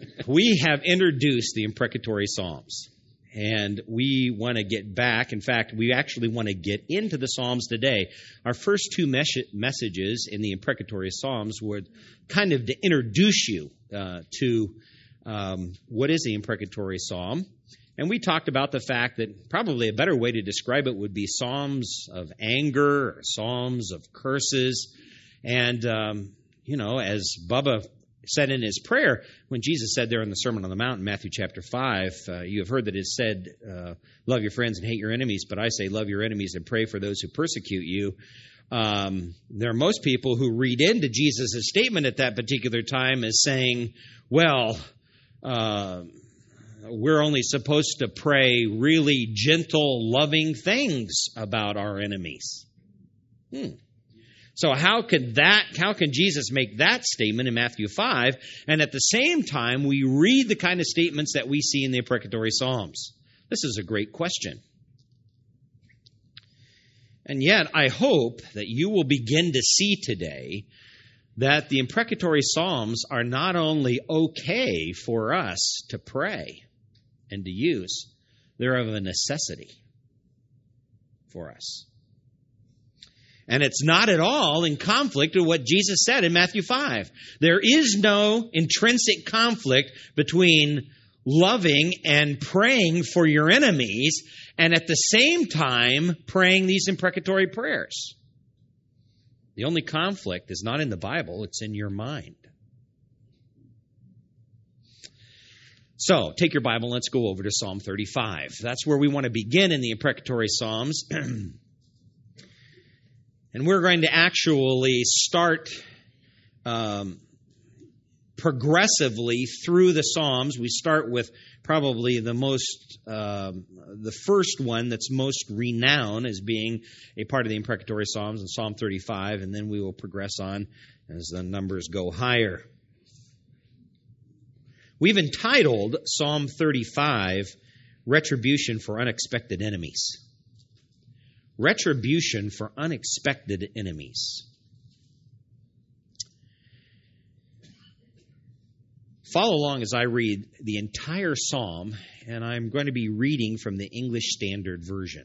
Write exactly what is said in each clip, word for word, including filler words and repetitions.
We have introduced the imprecatory Psalms, and we want to get back. In fact, we actually want to get into the Psalms today. Our first two mes- messages in the imprecatory Psalms were kind of to introduce you uh, to um, what is the imprecatory Psalm. And we talked about the fact that probably a better way to describe it would be Psalms of anger, or Psalms of curses. And, um, you know, as Bubba said in his prayer, when Jesus said there in the Sermon on the Mount in Matthew chapter five, uh, you have heard that it said, uh, love your friends and hate your enemies, but I say love your enemies and pray for those who persecute you. Um, there are most people who read into Jesus' statement at that particular time as saying, well, uh, we're only supposed to pray really gentle, loving things about our enemies. Hmm. So how could that, how can Jesus make that statement in Matthew five, and at the same time we read the kind of statements that we see in the imprecatory Psalms? This is a great question. And yet I hope that you will begin to see today that the imprecatory Psalms are not only okay for us to pray and to use, they're of a necessity for us. And it's not at all in conflict with what Jesus said in Matthew five. There is no intrinsic conflict between loving and praying for your enemies and at the same time praying these imprecatory prayers. The only conflict is not in the Bible, it's in your mind. So, take your Bible and let's go over to Psalm thirty-five. That's where we want to begin in the imprecatory Psalms. And we're going to actually start um, progressively through the Psalms. We start with probably the most, um, the first one that's most renowned as being a part of the imprecatory Psalms in Psalm thirty-five, and then we will progress on as the numbers go higher. We've entitled Psalm thirty-five, Retribution for Unexpected Enemies. Retribution for unexpected enemies. Follow along as I read the entire psalm, and I'm going to be reading from the English Standard Version.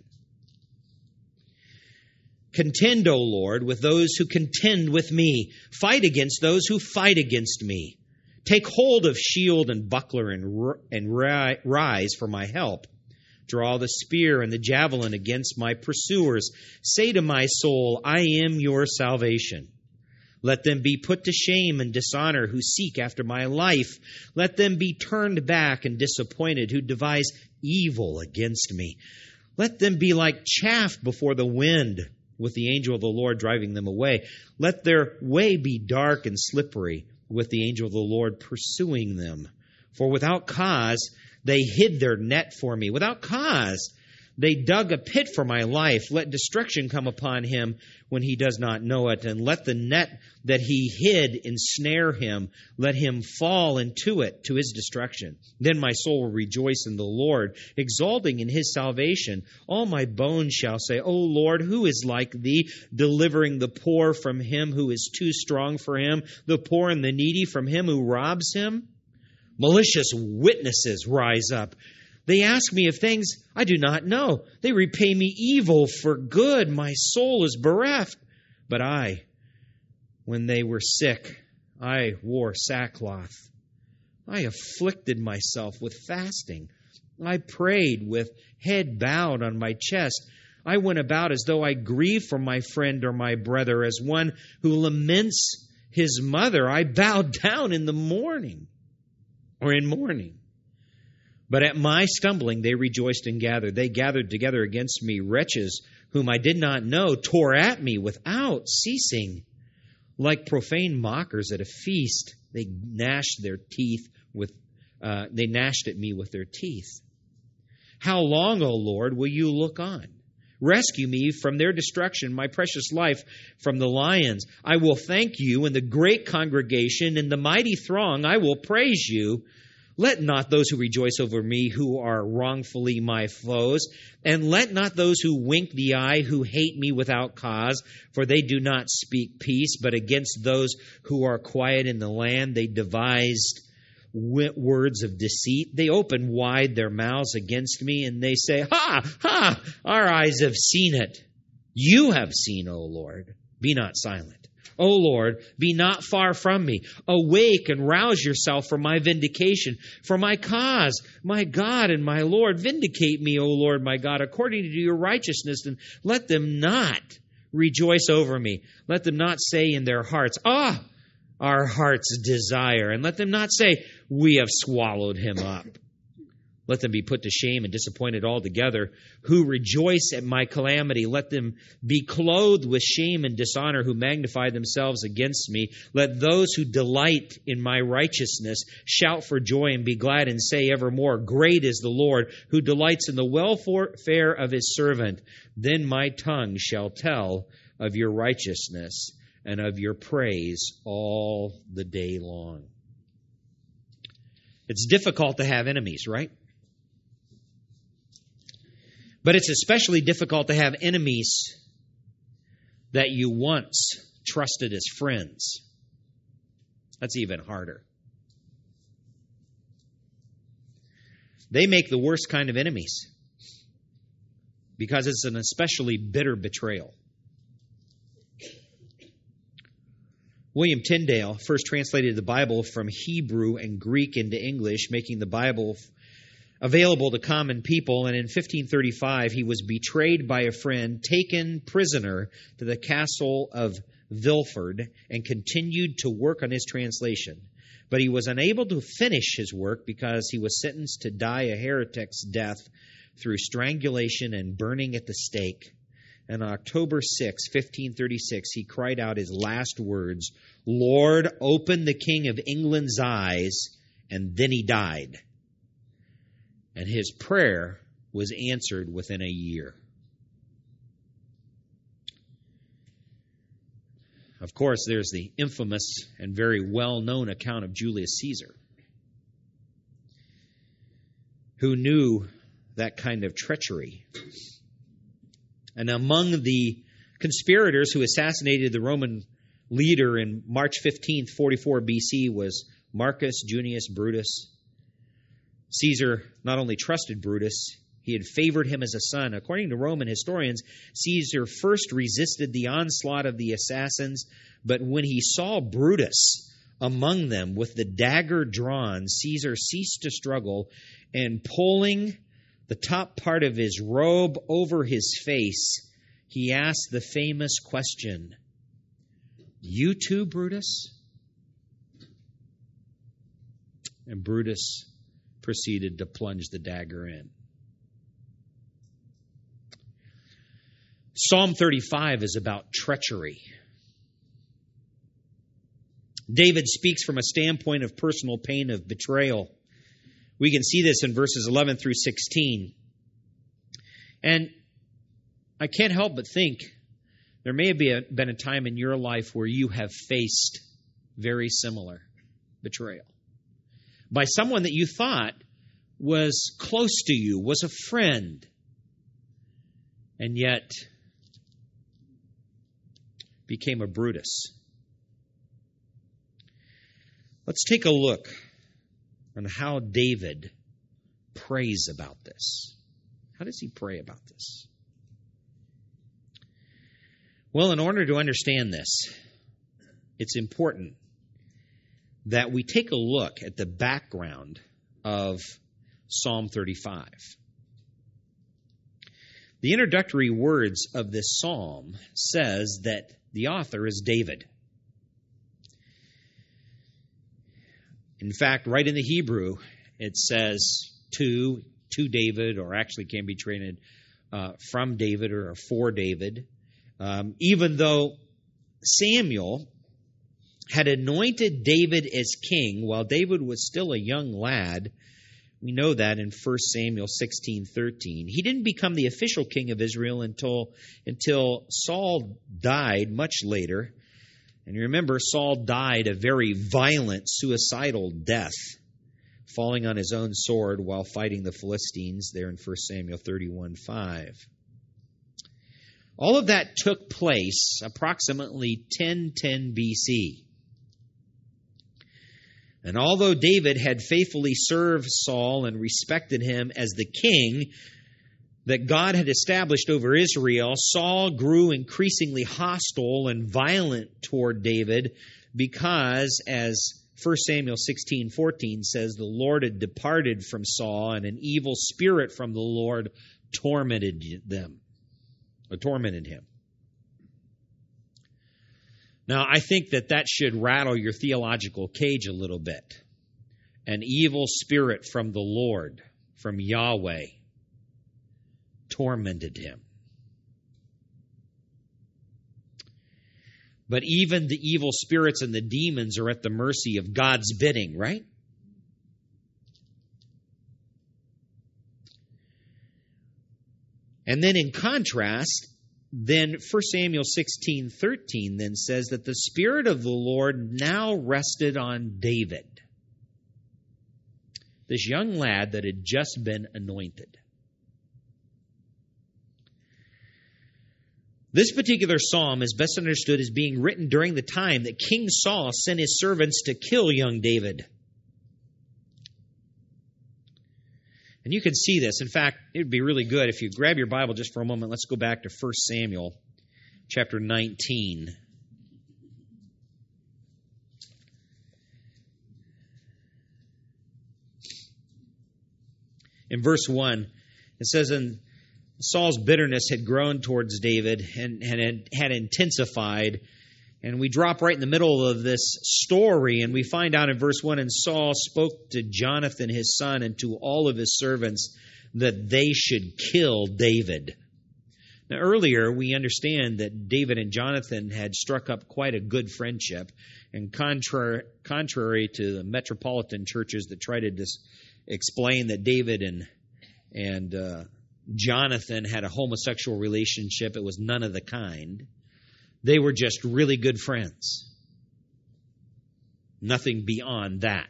Contend, O Lord, with those who contend with me. Fight against those who fight against me. Take hold of shield and buckler and, and rise for my help. Draw the spear and the javelin against my pursuers. Say to my soul, I am your salvation. Let them be put to shame and dishonor who seek after my life. Let them be turned back and disappointed who devise evil against me. Let them be like chaff before the wind, with the angel of the Lord driving them away. Let their way be dark and slippery, with the angel of the Lord pursuing them. For without cause they hid their net for me. Without cause, they dug a pit for my life. Let destruction come upon him when he does not know it. And let the net that he hid ensnare him. Let him fall into it to his destruction. Then my soul will rejoice in the Lord, exulting in his salvation. All my bones shall say, O Lord, who is like thee, delivering the poor from him who is too strong for him, the poor and the needy from him who robs him? Malicious witnesses rise up. They ask me of things I do not know. They repay me evil for good. My soul is bereft. But I, when they were sick, I wore sackcloth. I afflicted myself with fasting. I prayed with head bowed on my chest. I went about as though I grieved for my friend or my brother, as one who laments his mother. I bowed down in the morning. Or in mourning. But at my stumbling they rejoiced and gathered. They gathered together against me. Wretches whom I did not know tore at me without ceasing. Like profane mockers at a feast, they gnashed their teeth with. Uh, they gnashed at me with their teeth. How long, O Lord, will you look on? Rescue me from their destruction, my precious life from the lions. I will thank you in the great congregation, in the mighty throng I will praise you. Let not those who rejoice over me who are wrongfully my foes, and let not those who wink the eye who hate me without cause, for they do not speak peace, but against those who are quiet in the land they devised words of deceit. They open wide their mouths against me, and they say, Ha! Ha! Our eyes have seen it. You have seen, O Lord. Be not silent. O Lord, be not far from me. Awake and rouse yourself for my vindication, for my cause, my God and my Lord. Vindicate me, O Lord, my God, according to your righteousness, and let them not rejoice over me. Let them not say in their hearts, Ah, our heart's desire. And let them not say, we have swallowed him up. Let them be put to shame and disappointed altogether. Who rejoice at my calamity, let them be clothed with shame and dishonor, who magnify themselves against me. Let those who delight in my righteousness shout for joy and be glad and say evermore, Great is the Lord, who delights in the welfare of his servant. Then my tongue shall tell of your righteousness and of your praise all the day long. It's difficult to have enemies, right? But it's especially difficult to have enemies that you once trusted as friends. That's even harder. They make the worst kind of enemies because it's an especially bitter betrayal. William Tyndale first translated the Bible from Hebrew and Greek into English, making the Bible available to common people, and in fifteen thirty-five he was betrayed by a friend, taken prisoner to the castle of Vilford, and continued to work on his translation. But he was unable to finish his work because he was sentenced to die a heretic's death through strangulation and burning at the stake. And on October sixth, fifteen thirty-six, he cried out his last words, Lord, open the King of England's eyes, and then he died. And his prayer was answered within a year. Of course, there's the infamous and very well-known account of Julius Caesar, who knew that kind of treachery. And among the conspirators who assassinated the Roman leader in March fifteenth, forty-four B C was Marcus Junius Brutus. Caesar not only trusted Brutus, he had favored him as a son. According to Roman historians, Caesar first resisted the onslaught of the assassins, but when he saw Brutus among them with the dagger drawn, Caesar ceased to struggle, and pulling the top part of his robe over his face, he asked the famous question, You too, Brutus? And Brutus proceeded to plunge the dagger in. Psalm thirty-five is about treachery. David speaks from a standpoint of personal pain of betrayal. We can see this in verses eleven through sixteen. And I can't help but think there may have been a time in your life where you have faced very similar betrayal by someone that you thought was close to you, was a friend, and yet became a Brutus. Let's take a look on how David prays about this. How does he pray about this? Well, in order to understand this, it's important that we take a look at the background of Psalm thirty-five. The introductory words of this psalm says that the author is David. In fact, right in the Hebrew, it says to, to David, or actually can be translated uh, from David or for David. Um, even though Samuel had anointed David as king while David was still a young lad, we know that in First Samuel sixteen thirteen. He didn't become the official king of Israel until, until Saul died much later. And you remember, Saul died a very violent, suicidal death, falling on his own sword while fighting the Philistines there in First Samuel thirty-one five. All of that took place approximately ten ten B C. And although David had faithfully served Saul and respected him as the king that God had established over Israel, Saul grew increasingly hostile and violent toward David because, as First Samuel sixteen fourteen says, the Lord had departed from Saul, and an evil spirit from the Lord tormented them, or tormented him. Now, I think that that should rattle your theological cage a little bit. An evil spirit from the Lord, from Yahweh, tormented him. But even the evil spirits and the demons are at the mercy of God's bidding, right? And then in contrast, then First Samuel sixteen thirteen then says that the Spirit of the Lord now rested on David, this young lad that had just been anointed. This particular psalm is best understood as being written during the time that King Saul sent his servants to kill young David. And you can see this. In fact, it would be really good if you grab your Bible just for a moment. Let's go back to First Samuel chapter nineteen. In verse one, it says, "And Saul's bitterness had grown towards David and, and had, had intensified." And we drop right in the middle of this story, and we find out in verse one, "And Saul spoke to Jonathan his son and to all of his servants that they should kill David." Now earlier we understand that David and Jonathan had struck up quite a good friendship, and contrary, contrary to the metropolitan churches that try to dis- explain that David and, and uh, Jonathan had a homosexual relationship, it was none of the kind. They were just really good friends. Nothing beyond that.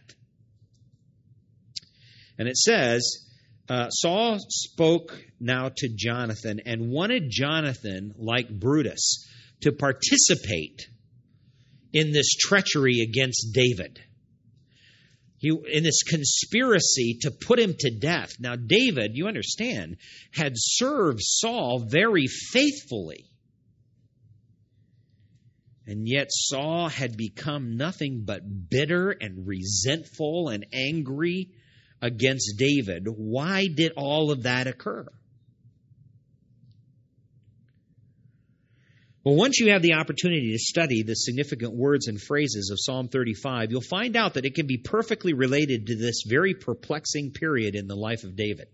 And it says, uh, Saul spoke now to Jonathan and wanted Jonathan, like Brutus, to participate in this treachery against David. He, in this conspiracy to put him to death. Now, David, you understand, had served Saul very faithfully. And yet Saul had become nothing but bitter and resentful and angry against David. Why did all of that occur? Well, once you have the opportunity to study the significant words and phrases of Psalm thirty-five, you'll find out that it can be perfectly related to this very perplexing period in the life of David.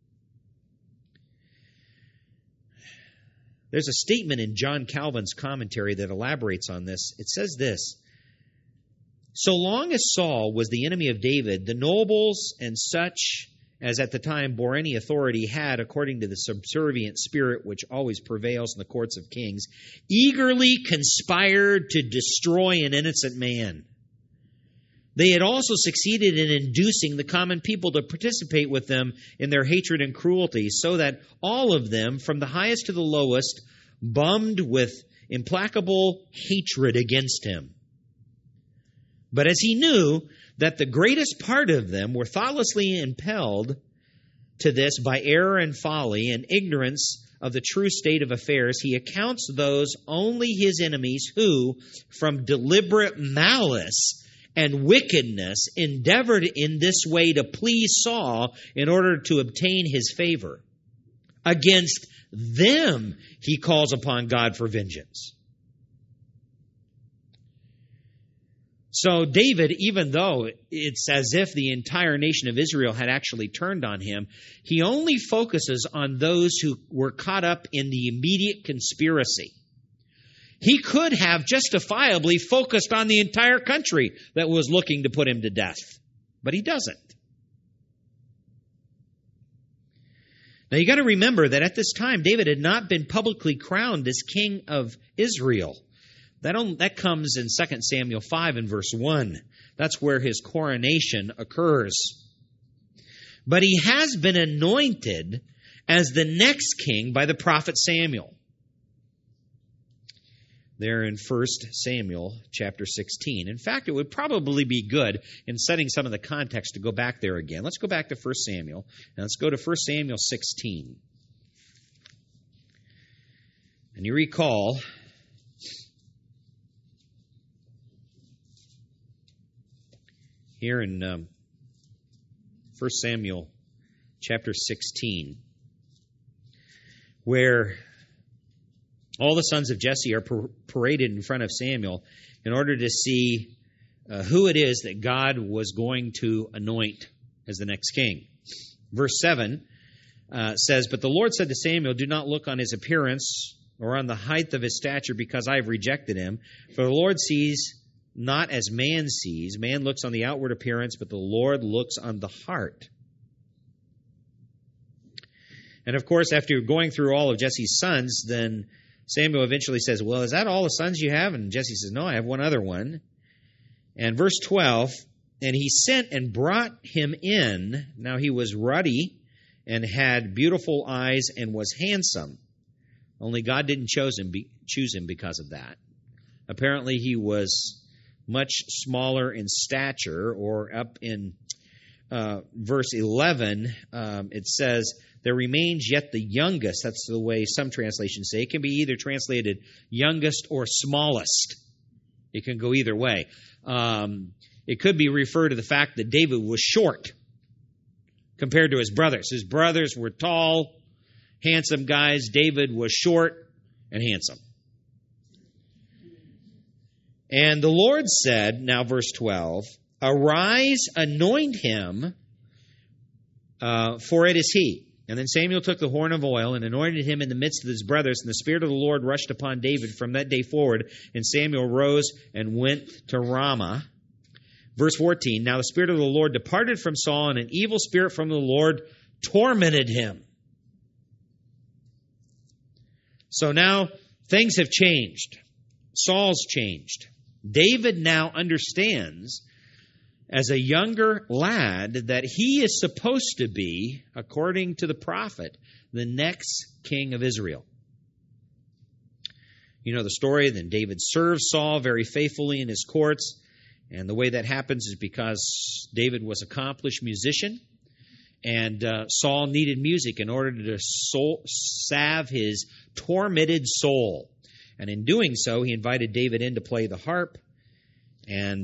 There's a statement in John Calvin's commentary that elaborates on this. It says this: "So long as Saul was the enemy of David, the nobles and such as at the time bore any authority had, according to the subservient spirit which always prevails in the courts of kings, eagerly conspired to destroy an innocent man. They had also succeeded in inducing the common people to participate with them in their hatred and cruelty, so that all of them, from the highest to the lowest, bummed with implacable hatred against him. But as he knew that the greatest part of them were thoughtlessly impelled to this by error and folly and ignorance of the true state of affairs, he accounts those only his enemies who, from deliberate malice and wickedness, endeavored in this way to please Saul in order to obtain his favor. Against them he calls upon God for vengeance." So David, even though it's as if the entire nation of Israel had actually turned on him, he only focuses on those who were caught up in the immediate conspiracy. He could have justifiably focused on the entire country that was looking to put him to death, but he doesn't. Now you got to remember that at this time, David had not been publicly crowned as king of Israel. That, only, that comes in Second Samuel five and verse one. That's where his coronation occurs. But he has been anointed as the next king by the prophet Samuel. there in First Samuel chapter sixteen. In fact, it would probably be good in setting some of the context to go back there again. Let's go back to First Samuel, and let's go to First Samuel sixteen. And you recall, here in um, First Samuel chapter sixteen, where all the sons of Jesse are paraded in front of Samuel in order to see uh, who it is that God was going to anoint as the next king. Verse seven uh, says, "But the Lord said to Samuel, do not look on his appearance or on the height of his stature, because I have rejected him. For the Lord sees not as man sees. Man looks on the outward appearance, but the Lord looks on the heart." And of course, after going through all of Jesse's sons, then Samuel eventually says, well, is that all the sons you have? And Jesse says, no, I have one other one. And verse twelve, "And he sent and brought him in. Now he was ruddy and had beautiful eyes and was handsome. Only God didn't choose him, choose him because of that. Apparently he was much smaller in stature," or up in uh, verse eleven, um, it says, "There remains yet the youngest." That's the way some translations say. It can be either translated youngest or smallest. It can go either way. Um, it could be referred to the fact that David was short compared to his brothers. His brothers were tall, handsome guys. David was short and handsome. "And the Lord said," now verse twelve, "Arise, anoint him, uh, for it is he." And then Samuel took the horn of oil and anointed him in the midst of his brothers, and the Spirit of the Lord rushed upon David from that day forward. And Samuel rose and went to Ramah. Verse fourteen, "Now the Spirit of the Lord departed from Saul, and an evil spirit from the Lord tormented him." So now things have changed. Saul's changed. David now understands, as a younger lad, that he is supposed to be, according to the prophet, the next king of Israel. You know the story. Then David serves Saul very faithfully in his courts. And the way that happens is because David was an accomplished musician. And uh, Saul needed music in order to soul, salve his tormented soul. And in doing so, he invited David in to play the harp. And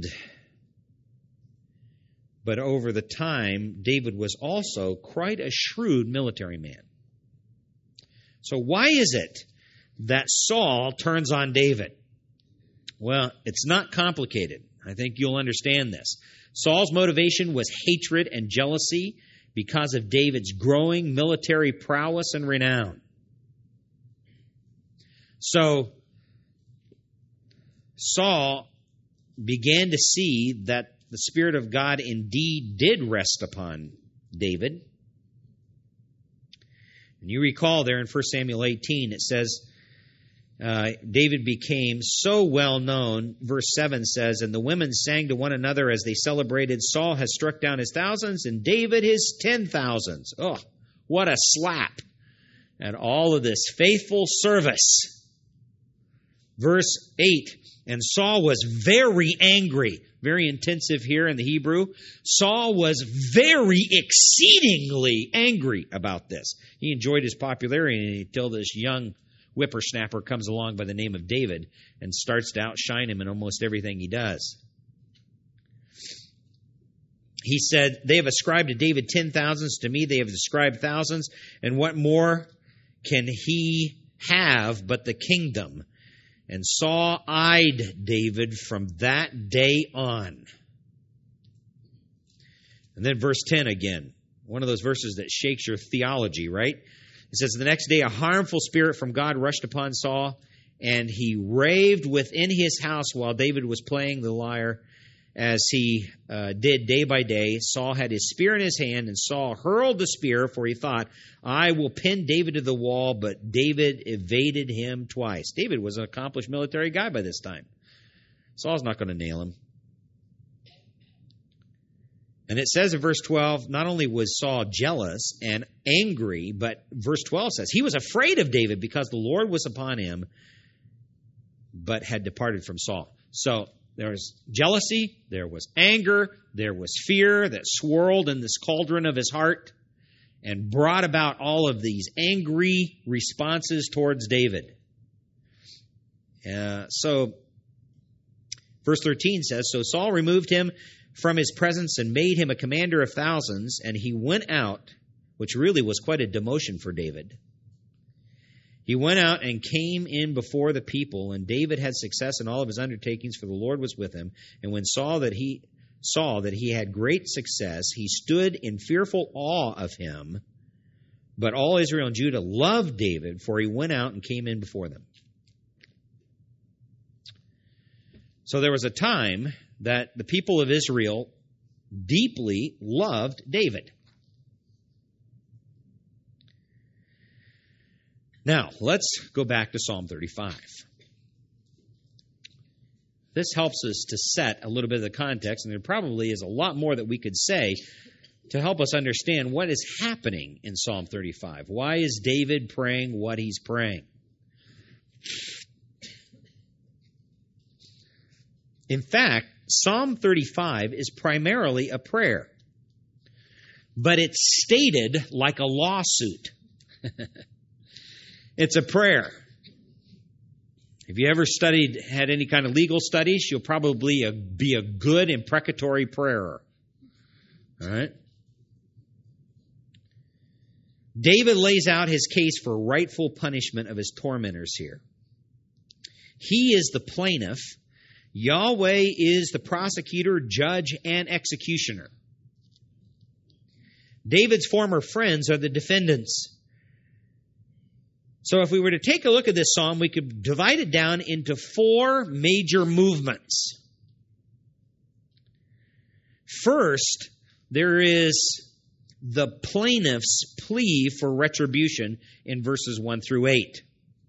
But over the time, David was also quite a shrewd military man. So why is it that Saul turns on David? Well, it's not complicated. I think you'll understand this. Saul's motivation was hatred and jealousy because of David's growing military prowess and renown. So Saul began to see that the Spirit of God indeed did rest upon David. And you recall there in First Samuel eighteen, it says, uh, David became so well known. Verse seven says, "And the women sang to one another as they celebrated, Saul has struck down his thousands and David his ten thousands." Oh, what a slap at all of this faithful service. Verse eight, "And Saul was very angry." Very intensive here in the Hebrew. Saul was very exceedingly angry about this. He enjoyed his popularity until this young whippersnapper comes along by the name of David and starts to outshine him in almost everything he does. He said, "They have ascribed to David ten thousands. To me they have ascribed thousands. And what more can he have but the kingdom?" And Saul eyed David from that day on. And then verse ten again. One of those verses that shakes your theology, right? It says, "The next day a harmful spirit from God rushed upon Saul, and he raved within his house while David was playing the lyre, as he uh, did day by day. Saul had his spear in his hand, and Saul hurled the spear, for he thought, I will pin David to the wall, but David evaded him twice." David was an accomplished military guy by this time. Saul's not going to nail him. And it says in verse twelve, not only was Saul jealous and angry, but verse twelve says he was afraid of David because the Lord was upon him. but had departed from Saul. So there was jealousy, there was anger, there was fear that swirled in this cauldron of his heart and brought about all of these angry responses towards David. Uh, so, verse thirteen says, So Saul removed him from his presence and made him a commander of thousands, and he went out, which really was quite a demotion for David. He went out and came in before the people, and David had success in all of his undertakings, for the Lord was with him. And when Saul that he saw that he had great success, he stood in fearful awe of him. But all Israel and Judah loved David, for he went out and came in before them. So there was a time that the people of Israel deeply loved David. Now, let's go back to Psalm thirty-five. This helps us to set a little bit of the context, and there probably is a lot more that we could say to help us understand what is happening in Psalm thirty-five. Why is David praying what he's praying? In fact, Psalm thirty-five is primarily a prayer, but it's stated like a lawsuit. It's a prayer. If you ever studied, had any kind of legal studies, you'll probably be a good imprecatory prayer. All right? David lays out his case for rightful punishment of his tormentors here. He is the plaintiff. Yahweh is the prosecutor, judge, and executioner. David's former friends are the defendants. So if we were to take a look at this psalm, we could divide it down into four major movements. First, there is the plaintiff's plea for retribution in verses one through eight.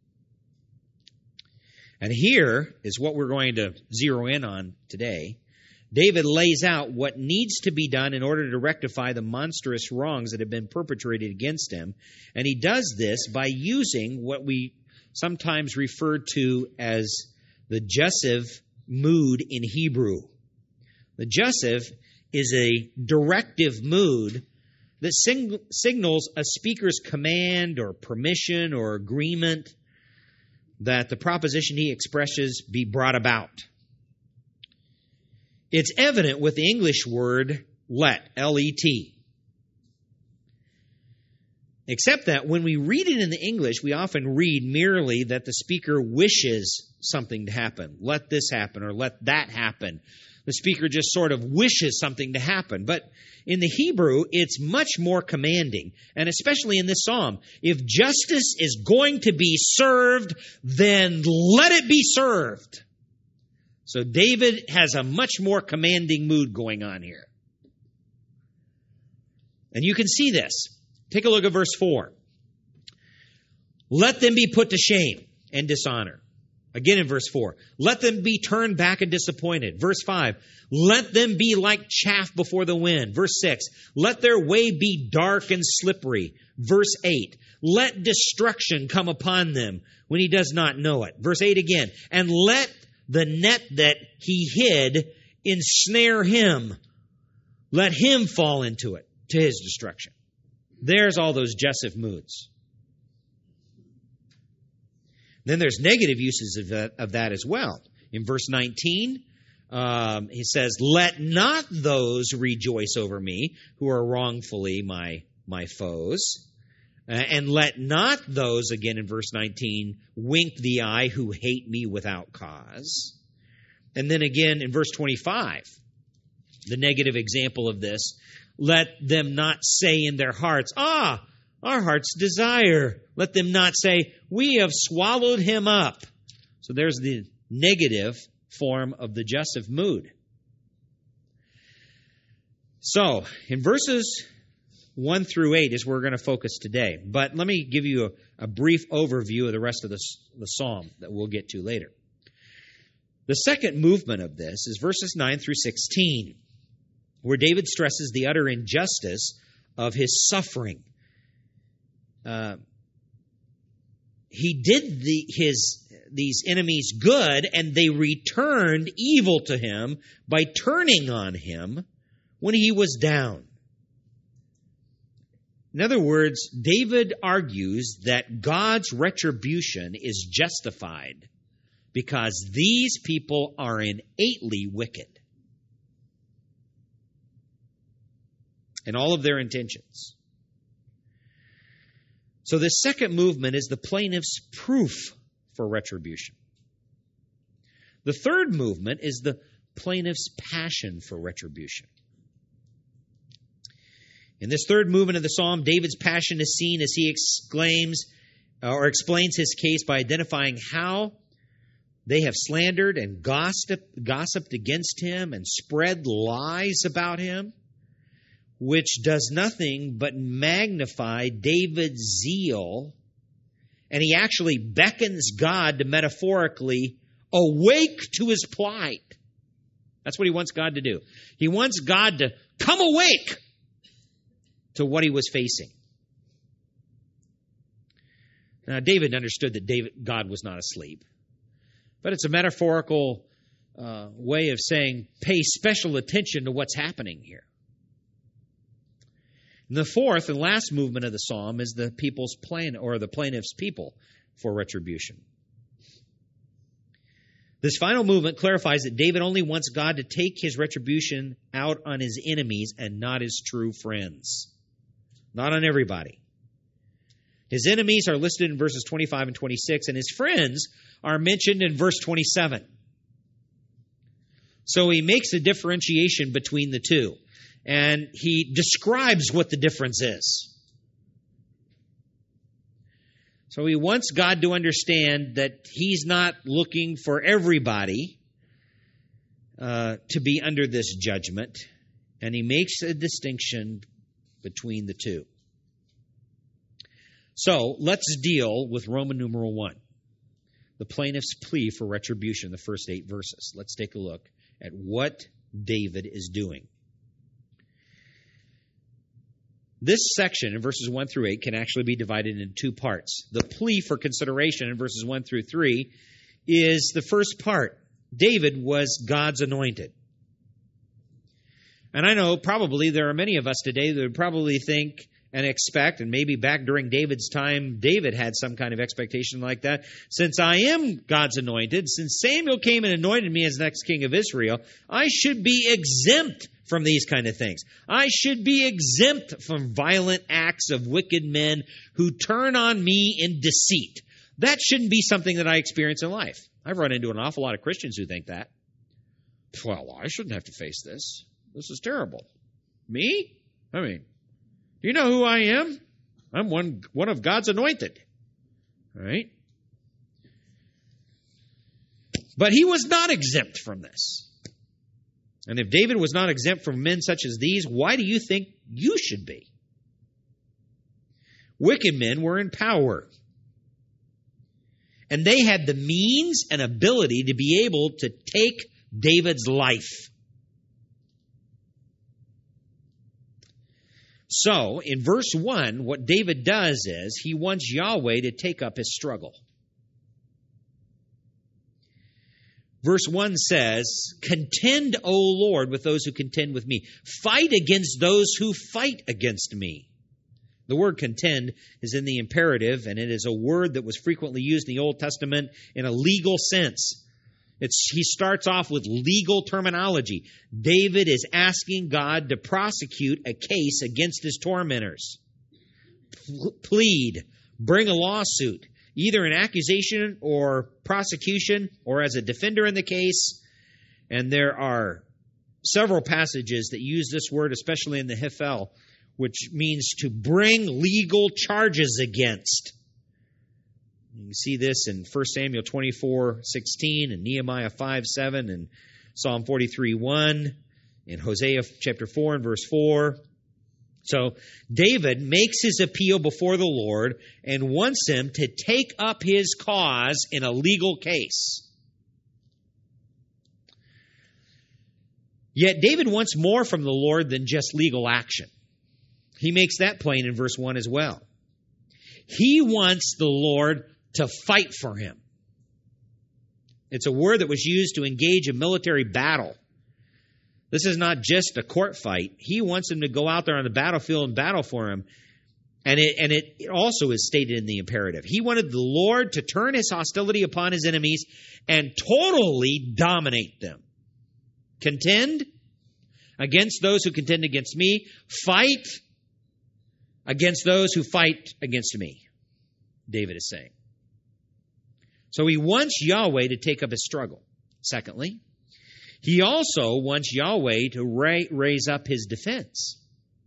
And here is what we're going to zero in on today. David lays out what needs to be done in order to rectify the monstrous wrongs that have been perpetrated against him. And he does this by using what we sometimes refer to as the jussive mood in Hebrew. The jussive is a directive mood that sing- signals a speaker's command or permission or agreement that the proposition he expresses be brought about. It's evident with the English word let, L E T. Except that when we read it in the English, we often read merely that the speaker wishes something to happen. Let this happen or let that happen. The speaker just sort of wishes something to happen. But in the Hebrew, it's much more commanding. And especially in this psalm, if justice is going to be served, then let it be served. So David has a much more commanding mood going on here. And you can see this. Take a look at verse four. Let them be put to shame and dishonor. Again in verse four. Let them be turned back and disappointed. Verse five. Let them be like chaff before the wind. Verse six. Let their way be dark and slippery. Verse eight. Let destruction come upon them when he does not know it. Verse eight again. And let the net that he hid ensnare him. Let him fall into it, to his destruction. There's all those jussive moods. Then there's negative uses of that, of that as well. In verse nineteen, um, he says, let not those rejoice over me who are wrongfully my, my foes. Uh, and let not those, again in verse nineteen, wink the eye who hate me without cause. And then again in verse twenty-five, the negative example of this, let them not say in their hearts, ah, our heart's desire. Let them not say, we have swallowed him up. So there's the negative form of the jussive mood. So in verses one through eight is where we're going to focus today. But let me give you a, a brief overview of the rest of the, the psalm that we'll get to later. The second movement of this is verses nine through sixteen, where David stresses the utter injustice of his suffering. Uh, he did the, his these enemies good, and they returned evil to him by turning on him when he was down. In other words, David argues that God's retribution is justified because these people are innately wicked in all of their intentions. So the second movement is the plaintiff's proof for retribution. The third movement is the plaintiff's passion for retribution. In this third movement of the psalm, David's passion is seen as he exclaims or explains his case by identifying how they have slandered and gossiped, gossiped against him and spread lies about him, which does nothing but magnify David's zeal. And he actually beckons God to metaphorically awake to his plight. That's what he wants God to do. He wants God to come awake to what he was facing. Now, David understood that David, God was not asleep. But it's a metaphorical uh, way of saying, pay special attention to what's happening here. And the fourth and last movement of the psalm is the people's plan, or the plaintiff's people for retribution. This final movement clarifies that David only wants God to take his retribution out on his enemies and not his true friends. Not on everybody. His enemies are listed in verses twenty-five and twenty-six, and his friends are mentioned in verse twenty-seven. So he makes a differentiation between the two, and he describes what the difference is. So he wants God to understand that he's not looking for everybody uh, to be under this judgment, and he makes a distinction between the two. So let's deal with Roman numeral one, the plaintiff's plea for retribution, the first eight verses. Let's take a look at what David is doing. This section in verses one through eight can actually be divided into two parts. The plea for consideration in verses one through three is the first part. David was God's anointed. And I know probably there are many of us today that would probably think and expect, and maybe back during David's time, David had some kind of expectation like that. Since I am God's anointed, since Samuel came and anointed me as next king of Israel, I should be exempt from these kind of things. I should be exempt from violent acts of wicked men who turn on me in deceit. That shouldn't be something that I experience in life. I've run into an awful lot of Christians who think that. Well, I shouldn't have to face this. This is terrible. Me? I mean, do you know who I am? I'm one, one of God's anointed. All right? But he was not exempt from this. And if David was not exempt from men such as these, why do you think you should be? Wicked men were in power. And they had the means and ability to be able to take David's life. So, in verse one, what David does is he wants Yahweh to take up his struggle. Verse one says, "Contend, O Lord, with those who contend with me. Fight against those who fight against me." The word contend is in the imperative, and it is a word that was frequently used in the Old Testament in a legal sense. It's, he starts off with legal terminology. David is asking God to prosecute a case against his tormentors. Plead, bring a lawsuit, either an accusation or prosecution or as a defender in the case. And there are several passages that use this word, especially in the Hiphel, which means to bring legal charges against. You can see this in First Samuel twenty-four sixteen and Nehemiah five seven and Psalm forty-three one and Hosea chapter four and verse four. So David makes his appeal before the Lord and wants him to take up his cause in a legal case. Yet David wants more from the Lord than just legal action. He makes that plain in verse one as well. He wants the Lord to fight for him. It's a word that was used to engage a military battle. This is not just a court fight. He wants him to go out there on the battlefield and battle for him. And it, and it also is stated in the imperative. He wanted the Lord to turn his hostility upon his enemies and totally dominate them. Contend against those who contend against me. Fight against those who fight against me, David is saying. So he wants Yahweh to take up his struggle. Secondly, he also wants Yahweh to ra- raise up his defense.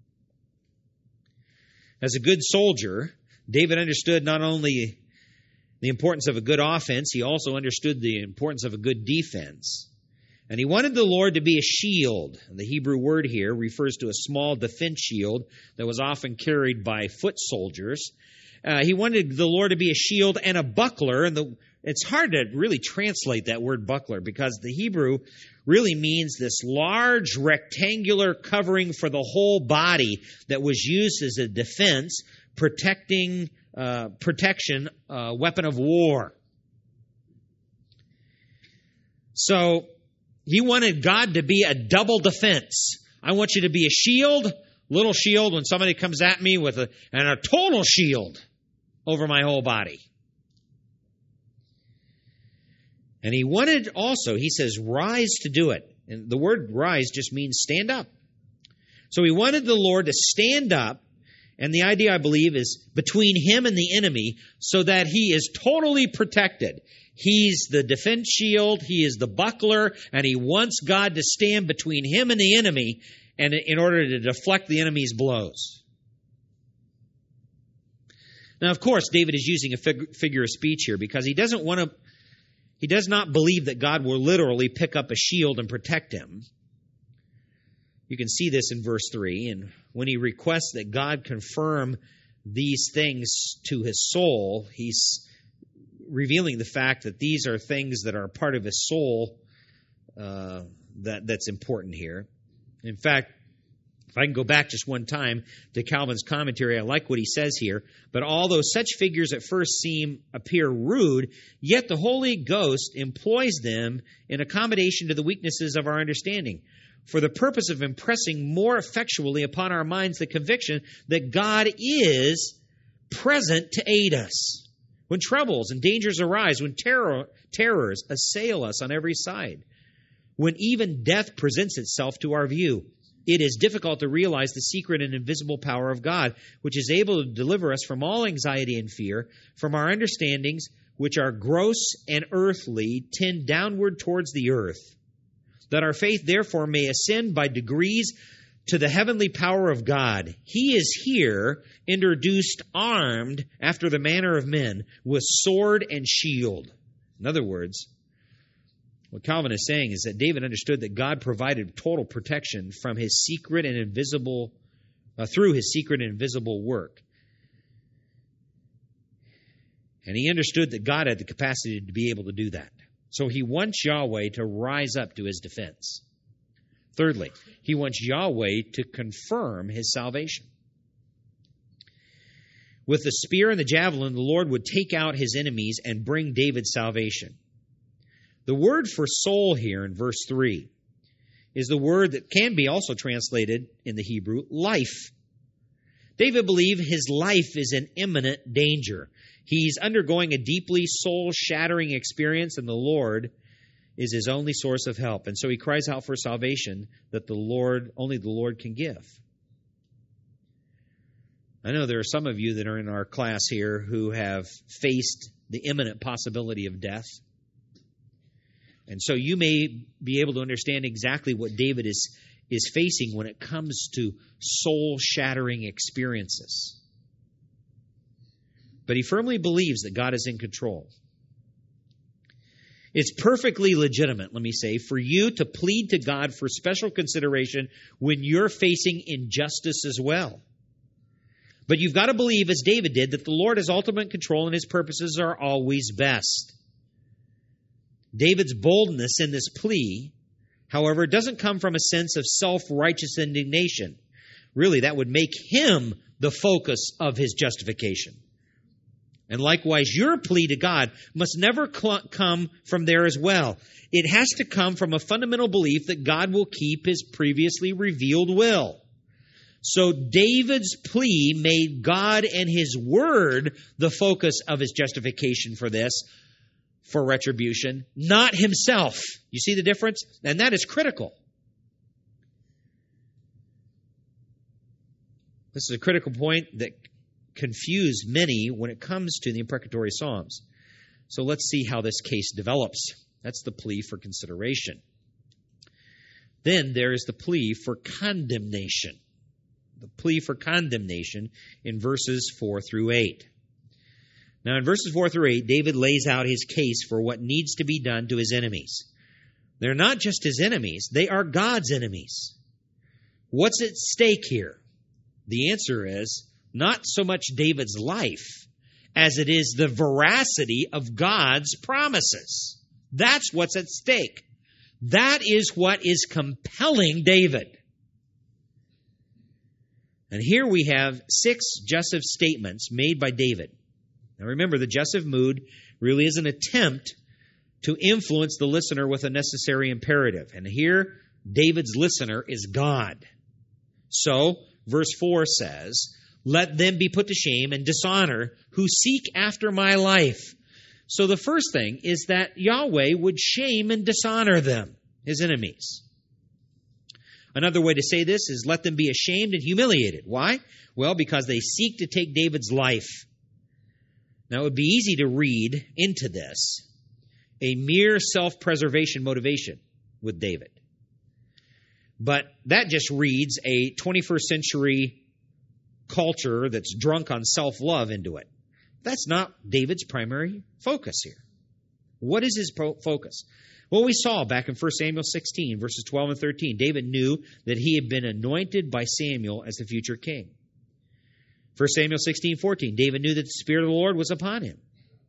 As a good soldier, David understood not only the importance of a good offense, he also understood the importance of a good defense. And he wanted the Lord to be a shield. The Hebrew word here refers to a small defense shield that was often carried by foot soldiers. Uh, he wanted the Lord to be a shield and a buckler. And the, it's hard to really translate that word buckler because the Hebrew really means this large rectangular covering for the whole body that was used as a defense, protecting, uh, protection, uh, weapon of war. So he wanted God to be a double defense. I want you to be a shield, little shield when somebody comes at me with a, and a total shield over my whole body. And he wanted also, he says, rise to do it. And the word rise just means stand up. So he wanted the Lord to stand up, and the idea, I believe, is between him and the enemy so that he is totally protected. He's the defense shield, he is the buckler, and he wants God to stand between him and the enemy and in order to deflect the enemy's blows. Now, of course, David is using a fig- figure of speech here because he doesn't want to He does not believe that God will literally pick up a shield and protect him. You can see this in verse three. And when he requests that God confirm these things to his soul, he's revealing the fact that these are things that are part of his soul uh, that, that's important here. In fact, if I can go back just one time to Calvin's commentary, I like what he says here. But although such figures at first seem appear rude, yet the Holy Ghost employs them in accommodation to the weaknesses of our understanding, for the purpose of impressing more effectually upon our minds the conviction that God is present to aid us when troubles and dangers arise, when terror, terrors assail us on every side, when even death presents itself to our view. It is difficult to realize the secret and invisible power of God, which is able to deliver us from all anxiety and fear, from our understandings, which are gross and earthly, tend downward towards the earth, that our faith therefore may ascend by degrees to the heavenly power of God. He is here introduced armed after the manner of men, with sword and shield. In other words, what Calvin is saying is that David understood that God provided total protection from his secret and invisible, uh, through his secret and invisible work. And he understood that God had the capacity to be able to do that. So he wants Yahweh to rise up to his defense. Thirdly, he wants Yahweh to confirm his salvation. With the spear and the javelin, the Lord would take out his enemies and bring David salvation. The word for soul here in verse three is the word that can be also translated in the Hebrew, life. David believed his life is in imminent danger. He's undergoing a deeply soul-shattering experience, and the Lord is his only source of help. And so he cries out for salvation that the Lord, only the Lord can give. I know there are some of you that are in our class here who have faced the imminent possibility of death. And so you may be able to understand exactly what David is, is facing when it comes to soul-shattering experiences. But he firmly believes that God is in control. It's perfectly legitimate, let me say, for you to plead to God for special consideration when you're facing injustice as well. But you've got to believe, as David did, that the Lord has ultimate control and his purposes are always best. David's boldness in this plea, however, doesn't come from a sense of self-righteous indignation. Really, that would make him the focus of his justification. And likewise, your plea to God must never cl- come from there as well. It has to come from a fundamental belief that God will keep his previously revealed will. So David's plea made God and his word the focus of his justification for this, for retribution, not himself. You see the difference? And that is critical. This is a critical point that confused many when it comes to the imprecatory Psalms. So let's see how this case develops. That's the plea for consideration. Then there is the plea for condemnation. The plea for condemnation in verses four through eight. Now in verses four through eight, David lays out his case for what needs to be done to his enemies. They're not just his enemies, they are God's enemies. What's at stake here? The answer is not so much David's life as it is the veracity of God's promises. That's what's at stake. That is what is compelling David. And here we have six jussive statements made by David. Now remember, the jussive mood really is an attempt to influence the listener with a necessary imperative. And here, David's listener is God. So, verse four says, "Let them be put to shame and dishonor who seek after my life." So the first thing is that Yahweh would shame and dishonor them, his enemies. Another way to say this is let them be ashamed and humiliated. Why? Well, because they seek to take David's life. Now, it would be easy to read into this a mere self-preservation motivation with David. But that just reads a twenty-first century culture that's drunk on self-love into it. That's not David's primary focus here. What is his focus? Well, we saw back in First Samuel sixteen, verses twelve and thirteen, David knew that he had been anointed by Samuel as the future king. First Samuel sixteen fourteen, David knew that the Spirit of the Lord was upon him.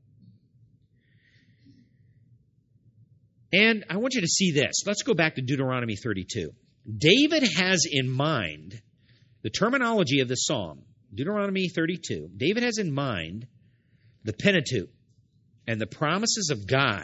And I want you to see this. Let's go back to Deuteronomy thirty-two. David has in mind the terminology of the psalm. Deuteronomy thirty-two. David has in mind the Pentateuch and the promises of God.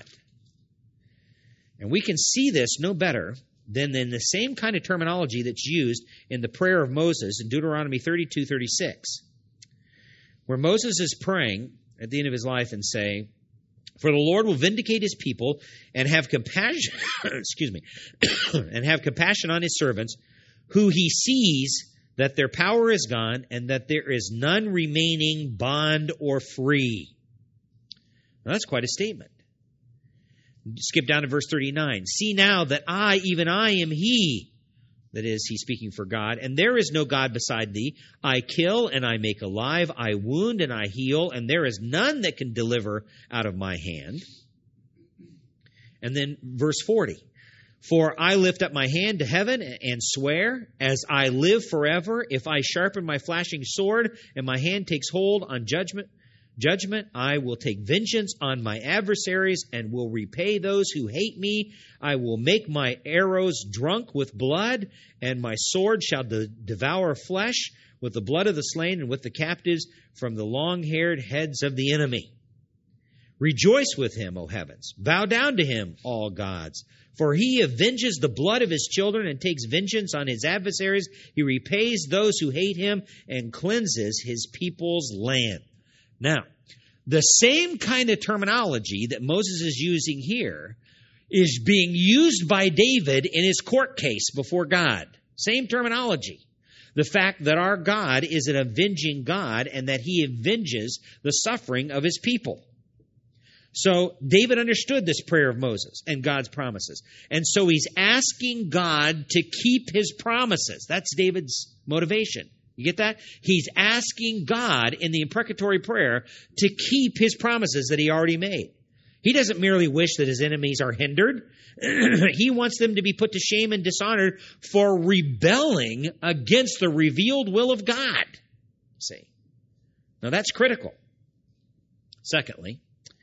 And we can see this no better than in the same kind of terminology that's used in the prayer of Moses in Deuteronomy thirty-two thirty-six, where Moses is praying at the end of his life and saying, "For the Lord will vindicate his people and have compassion, excuse me, and have compassion on his servants, who he sees that their power is gone and that there is none remaining bond or free." Now, that's quite a statement. Skip down to verse thirty-nine. "See now that I, even I, am he." That is, he's speaking for God. "And there is no God beside thee. I kill and I make alive. I wound and I heal. And there is none that can deliver out of my hand." And then verse forty. "For I lift up my hand to heaven and swear, as I live forever, if I sharpen my flashing sword and my hand takes hold on judgment, Judgment, I will take vengeance on my adversaries and will repay those who hate me. I will make my arrows drunk with blood, and my sword shall de- devour flesh with the blood of the slain and with the captives from the long-haired heads of the enemy. Rejoice with him, O heavens. Bow down to him, all gods. For he avenges the blood of his children and takes vengeance on his adversaries. He repays those who hate him and cleanses his people's land." Now, the same kind of terminology that Moses is using here is being used by David in his court case before God. Same terminology. The fact that our God is an avenging God and that he avenges the suffering of his people. So David understood this prayer of Moses and God's promises. And so he's asking God to keep his promises. That's David's motivation. You get that? He's asking God in the imprecatory prayer to keep his promises that he already made. He doesn't merely wish that his enemies are hindered. He wants them to be put to shame and dishonored for rebelling against the revealed will of God. See? Now that's critical. Secondly,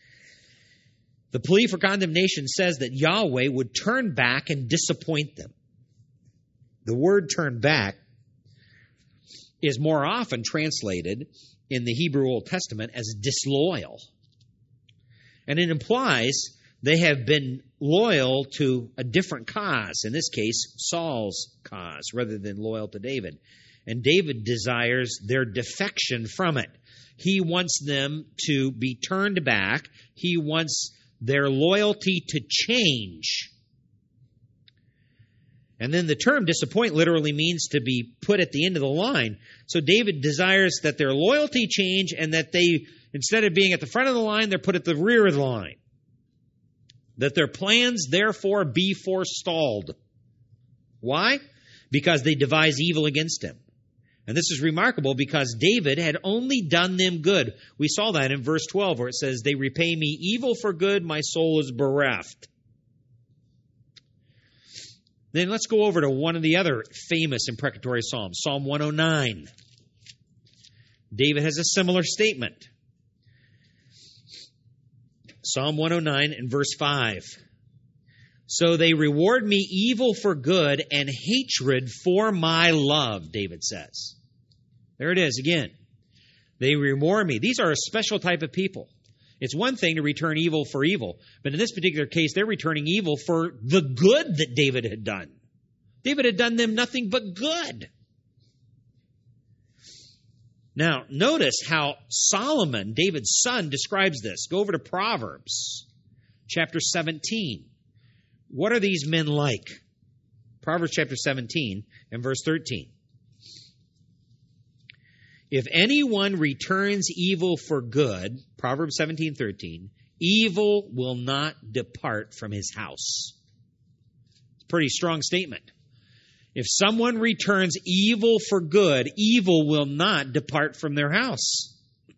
the plea for condemnation says that Yahweh would turn back and disappoint them. The word "turn back" is more often translated in the Hebrew Old Testament as disloyal. And it implies they have been loyal to a different cause, in this case, Saul's cause, rather than loyal to David. And David desires their defection from it. He wants them to be turned back. He wants their loyalty to change. And then the term disappoint literally means to be put at the end of the line. So David desires that their loyalty change and that they, instead of being at the front of the line, they're put at the rear of the line. That their plans, therefore, be forestalled. Why? Because they devise evil against him. And this is remarkable because David had only done them good. We saw that in verse twelve where it says, they repay me evil for good, my soul is bereft. Then let's go over to one of the other famous imprecatory psalms, Psalm one oh nine. David has a similar statement. Psalm one oh nine and verse five. So they reward me evil for good and hatred for my love, David says. There it is again. They reward me. These are a special type of people. It's one thing to return evil for evil, but in this particular case, they're returning evil for the good that David had done. David had done them nothing but good. Now, notice how Solomon, David's son, describes this. Go over to Proverbs chapter seventeen. What are these men like? Proverbs chapter seventeen and verse thirteen. If anyone returns evil for good, Proverbs seventeen thirteen, evil will not depart from his house. It's a pretty strong statement. If someone returns evil for good, evil will not depart from their house.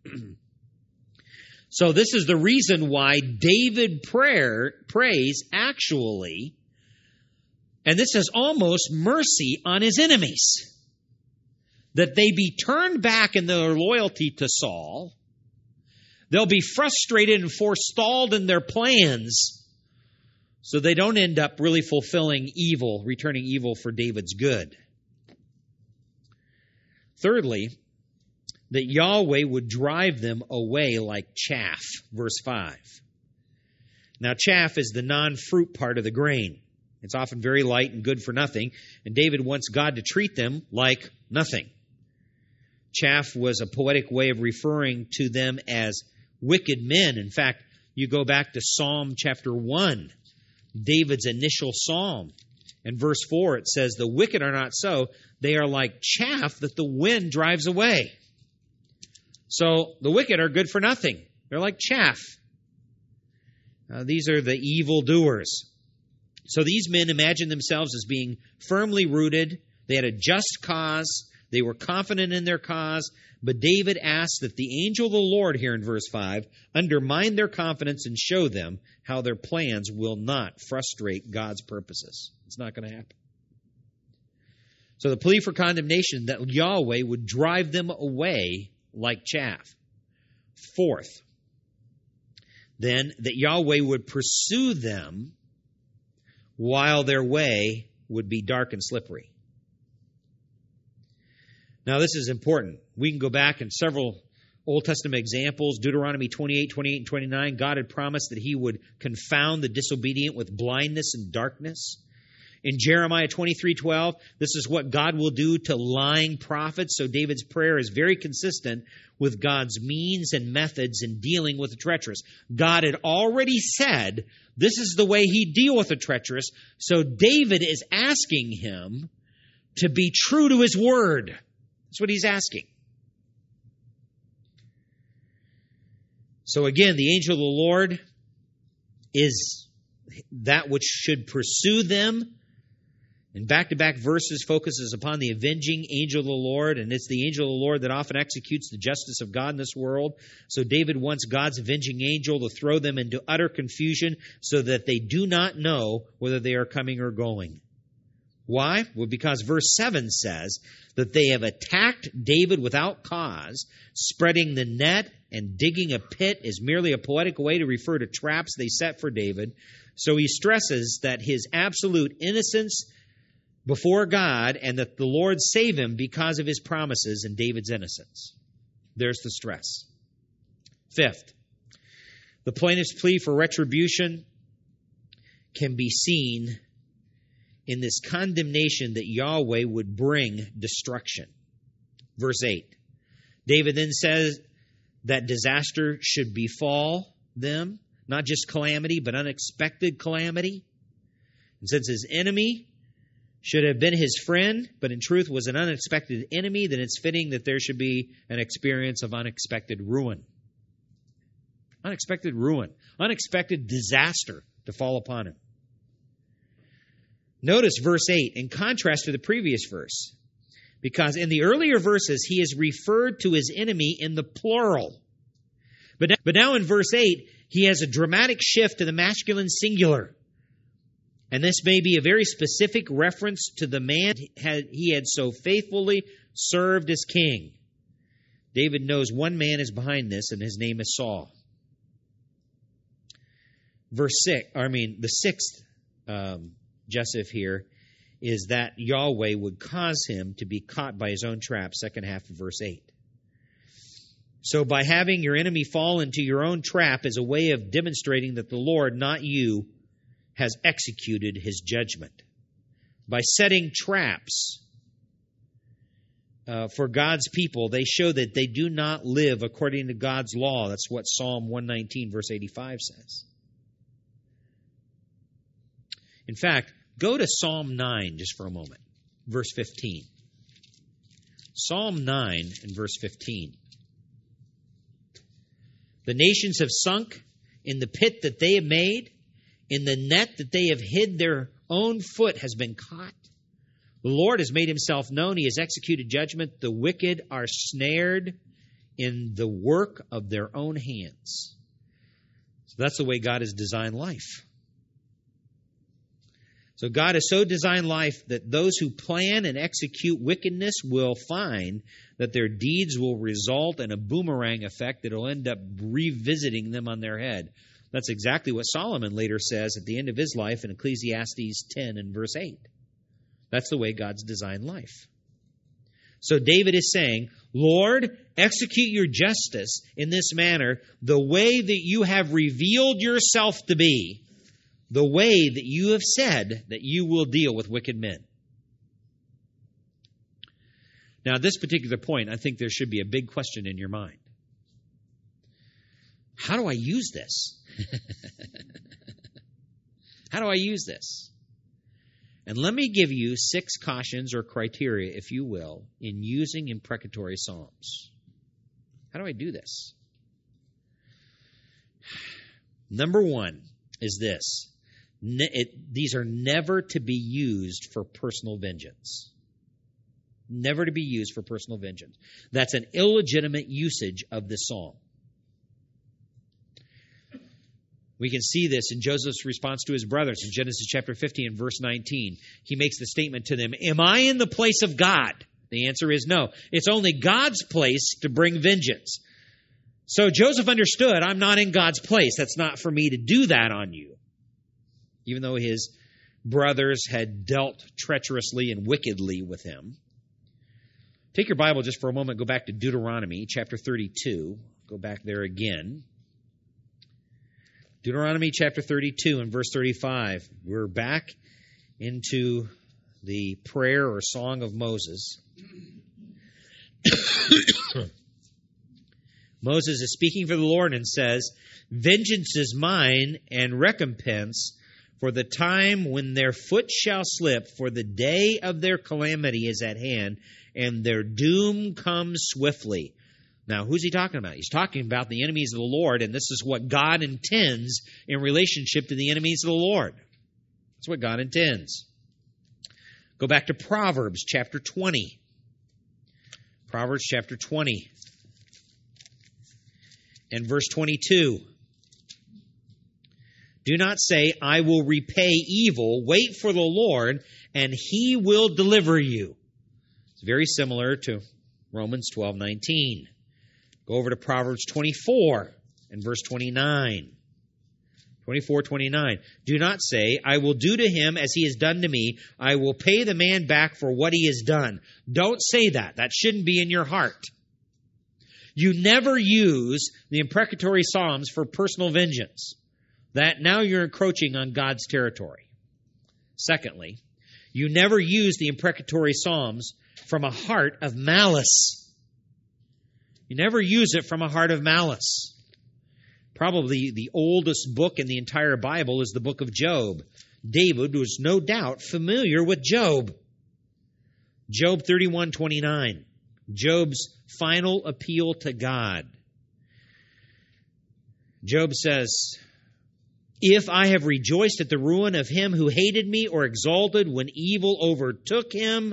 So this is the reason why David prayer, prays actually, and this is almost mercy on his enemies, that they be turned back in their loyalty to Saul. They'll be frustrated and forestalled in their plans so they don't end up really fulfilling evil, returning evil for David's good. Thirdly, that Yahweh would drive them away like chaff, verse five. Now, chaff is the non-fruit part of the grain. It's often very light and good for nothing, and David wants God to treat them like nothing. Chaff was a poetic way of referring to them as wicked men. In fact, you go back to Psalm chapter one, David's initial psalm. In verse four, it says, the wicked are not so. They are like chaff that the wind drives away. So the wicked are good for nothing. They're like chaff. Uh, these are the evildoers. So these men imagine themselves as being firmly rooted. They had a just cause. They were confident in their cause. But David asks that the angel of the Lord, here in verse five, undermine their confidence and show them how their plans will not frustrate God's purposes. It's not going to happen. So the plea for condemnation, that Yahweh would drive them away like chaff. Fourth, then, that Yahweh would pursue them while their way would be dark and slippery. Now, this is important. We can go back in several Old Testament examples. Deuteronomy twenty-eight, twenty-eight, and twenty-nine, God had promised that he would confound the disobedient with blindness and darkness. In Jeremiah twenty-three, twelve, this is what God will do to lying prophets. So David's prayer is very consistent with God's means and methods in dealing with the treacherous. God had already said this is the way he'd deal with the treacherous. So David is asking him to be true to his word. That's what he's asking. So again, the angel of the Lord is that which should pursue them. And back-to-back verses focuses upon the avenging angel of the Lord, and it's the angel of the Lord that often executes the justice of God in this world. So David wants God's avenging angel to throw them into utter confusion so that they do not know whether they are coming or going. Why? Well, because verse seven says that they have attacked David without cause. Spreading the net and digging a pit is merely a poetic way to refer to traps they set for David. So he stresses that his absolute innocence before God, and that the Lord save him because of his promises and David's innocence. There's the stress. Fifth, the plaintiff's plea for retribution can be seen in this condemnation that Yahweh would bring destruction. Verse eight. David then says that disaster should befall them, not just calamity, but unexpected calamity. And since his enemy should have been his friend, but in truth was an unexpected enemy, then it's fitting that there should be an experience of unexpected ruin. Unexpected ruin. Unexpected disaster to fall upon him. Notice verse eight in contrast to the previous verse, because in the earlier verses he is referred to his enemy in the plural. But now, but now in verse eight, he has a dramatic shift to the masculine singular. And this may be a very specific reference to the man he had so faithfully served as king. David knows one man is behind this, and his name is Saul. Verse six, I mean, the sixth um, Joseph here is that Yahweh would cause him to be caught by his own trap, second half of verse eight. So by having your enemy fall into your own trap is a way of demonstrating that the Lord, not you, has executed his judgment. By setting traps uh, for God's people, they show that they do not live according to God's law. That's what Psalm one nineteen, verse eighty-five says. In fact, go to Psalm nine just for a moment, verse fifteen. Psalm nine and verse fifteen. The nations have sunk in the pit that they have made. In the net that they have hid, their own foot has been caught. The Lord has made himself known. He has executed judgment. The wicked are snared in the work of their own hands. So that's the way God has designed life. So God has so designed life that those who plan and execute wickedness will find that their deeds will result in a boomerang effect that will end up revisiting them on their head. That's exactly what Solomon later says at the end of his life in Ecclesiastes ten and verse eight. That's the way God's designed life. So David is saying, Lord, execute your justice in this manner, the way that you have revealed yourself to be, the way that you have said that you will deal with wicked men. Now, at this particular point, I think there should be a big question in your mind. How do I use this? How do I use this? And let me give you six cautions or criteria, if you will, in using imprecatory psalms. How do I do this? Number one is this. Ne- it, these are never to be used for personal vengeance. Never to be used for personal vengeance. That's an illegitimate usage of the psalm. We can see this in Joseph's response to his brothers in Genesis chapter fifteen and verse nineteen. He makes the statement to them, am I in the place of God? The answer is no. It's only God's place to bring vengeance. So Joseph understood, I'm not in God's place. That's not for me to do that on you. Even though his brothers had dealt treacherously and wickedly with him. Take your Bible just for a moment. Go back to Deuteronomy chapter thirty-two. Go back there again. Deuteronomy chapter thirty-two and verse thirty-five. We're back into the prayer or song of Moses. Moses is speaking for the Lord and says, vengeance is mine and recompense for the time when their foot shall slip, for the day of their calamity is at hand, and their doom comes swiftly. Now, who's he talking about? He's talking about the enemies of the Lord, and this is what God intends in relationship to the enemies of the Lord. That's what God intends. Go back to Proverbs chapter twenty. Proverbs chapter twenty and verse twenty-two. Do not say, I will repay evil. Wait for the Lord, and he will deliver you. It's very similar to Romans twelve nineteen. Go over to Proverbs twenty-four and verse twenty-nine. twenty-four twenty-nine. Do not say, I will do to him as he has done to me. I will pay the man back for what he has done. Don't say that. That shouldn't be in your heart. You never use the imprecatory Psalms for personal vengeance. That now you're encroaching on God's territory. Secondly, you never use the imprecatory Psalms from a heart of malice. You never use it from a heart of malice. Probably the oldest book in the entire Bible is the book of Job. David was no doubt familiar with Job. Job thirty-one twenty-nine. Job's final appeal to God. Job says, if I have rejoiced at the ruin of him who hated me or exalted when evil overtook him.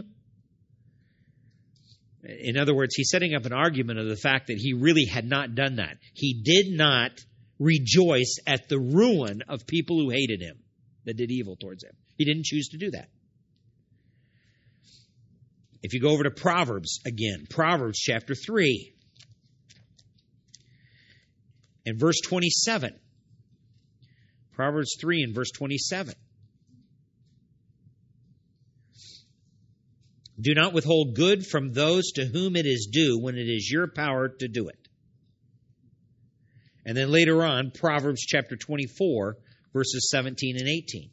In other words, he's setting up an argument of the fact that he really had not done that. He did not rejoice at the ruin of people who hated him, that did evil towards him. He didn't choose to do that. If you go over to Proverbs again, Proverbs chapter three and verse twenty-seven. Proverbs three and verse twenty-seven. Do not withhold good from those to whom it is due when it is your power to do it. And then later on, Proverbs chapter twenty-four, verses seventeen and eighteen.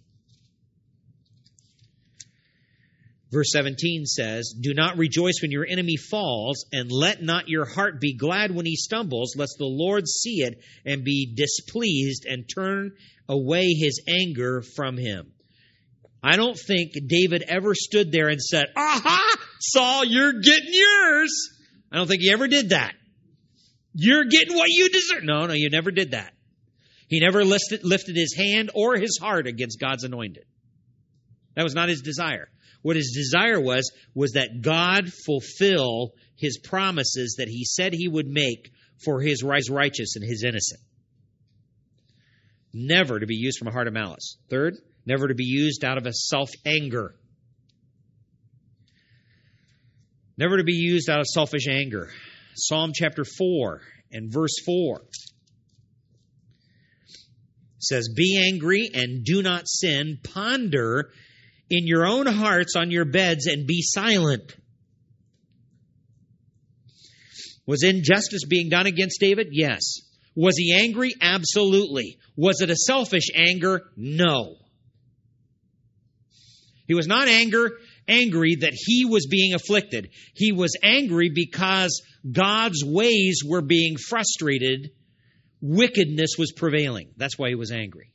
Verse seventeen says, do not rejoice when your enemy falls, and let not your heart be glad when he stumbles, lest the Lord see it and be displeased and turn away his anger from him. I don't think David ever stood there and said, aha, Saul, you're getting yours. I don't think he ever did that. You're getting what you deserve. No, no, you never did that. He never lifted, lifted his hand or his heart against God's anointed. That was not his desire. What his desire was, was that God fulfill his promises that he said he would make for his righteous and his innocent. Never to be used from a heart of malice. Third, never to be used out of a self-anger. Never to be used out of selfish anger. Psalm chapter four and verse four says, be angry and do not sin. Ponder in your own hearts on your beds and be silent. Was injustice being done against David? Yes. Was he angry? Absolutely. Was it a selfish anger? No. He was not anger, angry that he was being afflicted. He was angry because God's ways were being frustrated. Wickedness was prevailing. That's why he was angry.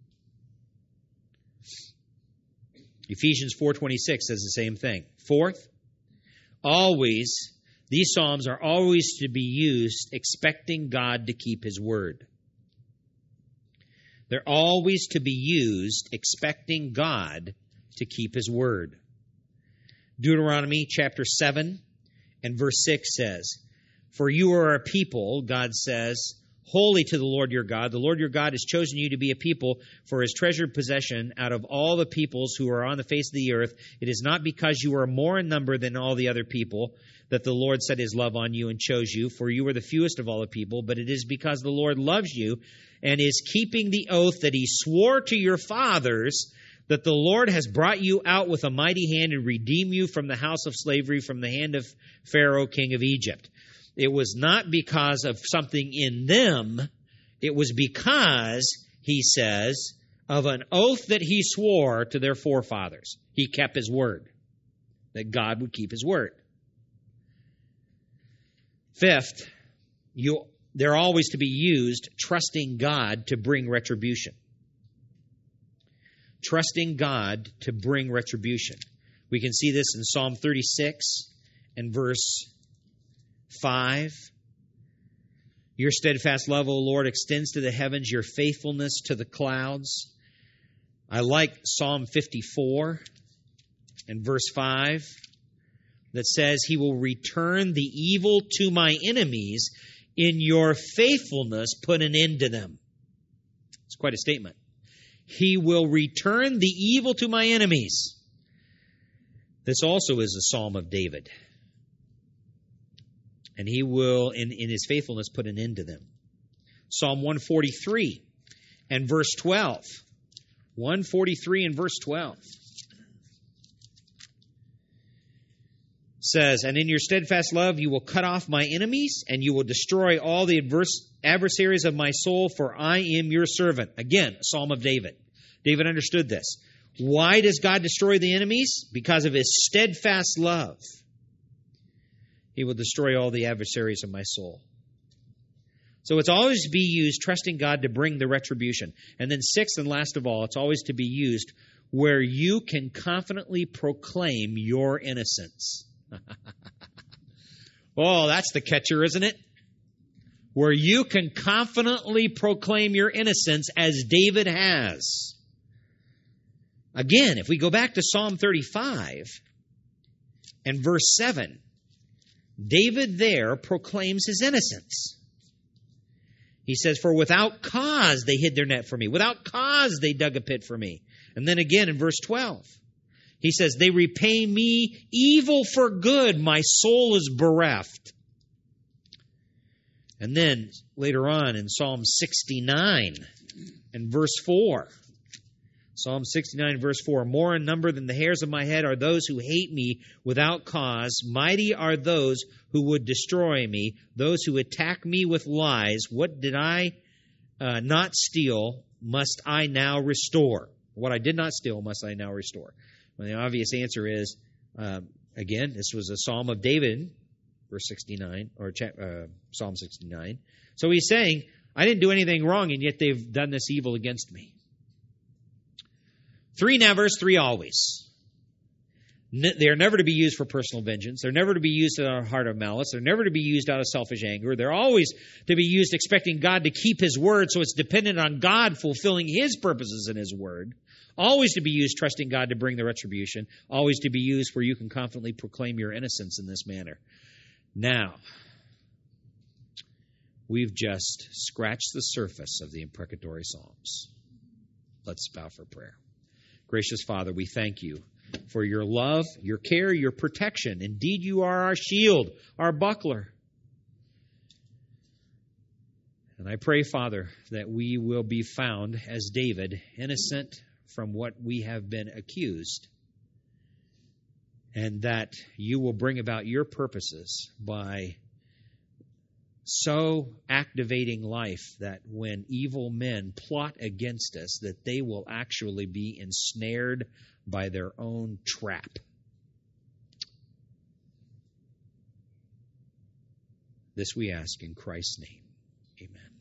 Ephesians four twenty-six says the same thing. Fourth, always, these Psalms are always to be used expecting God to keep his word. They're always to be used expecting God to keep his word. Deuteronomy chapter seven and verse six says, for you are a people, God says, holy to the Lord your God. The Lord your God has chosen you to be a people for his treasured possession out of all the peoples who are on the face of the earth. It is not because you are more in number than all the other people that the Lord set his love on you and chose you, for you are the fewest of all the people, but it is because the Lord loves you and is keeping the oath that he swore to your fathers, that the Lord has brought you out with a mighty hand and redeemed you from the house of slavery, from the hand of Pharaoh, king of Egypt. It was not because of something in them. It was because, he says, of an oath that he swore to their forefathers. He kept his word, that God would keep his word. Fifth, you, they're always to be used trusting God to bring retribution. Trusting God to bring retribution. We can see this in Psalm thirty-six and verse five. Your steadfast love, O Lord, extends to the heavens, your faithfulness to the clouds. I like Psalm fifty-four and verse five that says, he will return the evil to my enemies. In your faithfulness, put an end to them. It's quite a statement. He will return the evil to my enemies. This also is a psalm of David. And he will, in, in his faithfulness, put an end to them. Psalm one forty-three and verse twelve. one forty-three and verse twelve. Says, and in your steadfast love you will cut off my enemies, and you will destroy all the adverse adversaries of my soul, for I am your servant. Again, a psalm of David. David understood this. Why does God destroy the enemies? Because of his steadfast love. He will destroy all the adversaries of my soul. So it's always to be used, trusting God to bring the retribution. And then sixth and last of all, it's always to be used where you can confidently proclaim your innocence. Oh, that's the catcher, isn't it? Where you can confidently proclaim your innocence as David has. Again, if we go back to Psalm thirty-five and verse seven, David there proclaims his innocence. He says, for without cause they hid their net for me. Without cause they dug a pit for me. And then again in verse twelve, he says, they repay me evil for good. My soul is bereft. And then later on in Psalm sixty-nine and verse four, Psalm sixty-nine verse four, more in number than the hairs of my head are those who hate me without cause. Mighty are those who would destroy me, those who attack me with lies. What did I uh, not steal must I now restore? What I did not steal must I now restore? Well, the obvious answer is, uh, again, this was a Psalm of David, verse sixty-nine, or uh, Psalm sixty-nine. So he's saying, I didn't do anything wrong, and yet they've done this evil against me. Three nevers, three always. They are never to be used for personal vengeance. They're never to be used out of a heart of malice. They're never to be used out of selfish anger. They're always to be used expecting God to keep His word, so it's dependent on God fulfilling His purposes in His word. Always to be used trusting God to bring the retribution. Always to be used where you can confidently proclaim your innocence in this manner. Now, we've just scratched the surface of the imprecatory Psalms. Let's bow for prayer. Gracious Father, we thank you for your love, your care, your protection. Indeed, you are our shield, our buckler. And I pray, Father, that we will be found as David, innocent from what we have been accused, and that you will bring about your purposes by so activating life that when evil men plot against us, that they will actually be ensnared by their own trap. This we ask in Christ's name. Amen.